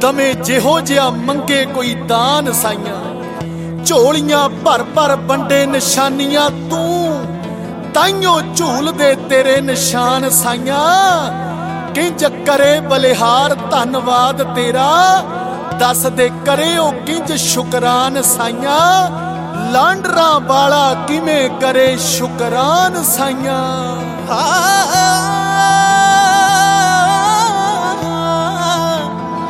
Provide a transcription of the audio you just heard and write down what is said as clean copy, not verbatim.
ਦਮੇ ਜਿਹੋ ਜਿਹਾ ਮੰਗੇ ਕੋਈ ਦਾਨ ਸਾਈਆਂ। ਝੋਲੀਆਂ ਭਰ ਭਰ ਵੰਡੇ ਨਿਸ਼ਾਨੀਆਂ ਤੂੰ, ਤਾਈਓ ਝੂਲਦੇ ਤੇਰੇ ਨਿਸ਼ਾਨ ਸਾਈਆਂ। ਕਿੰਜ ਕਰੇ ਬਲਿਹਾਰ ਧੰਨਵਾਦ ਤੇਰਾ, ਦੱਸ ਦੇ ਕਰੇ ਉਹ ਕਿੰਜ ਸ਼ੁਕਰਾਨ ਸਾਈਆਂ। ਲਾਂਡਰਾਂ ਵਾਲਾ ਕਿਵੇਂ ਕਰੇ ਸ਼ੁਕਰਾਨ ਸਾਈਆਂ।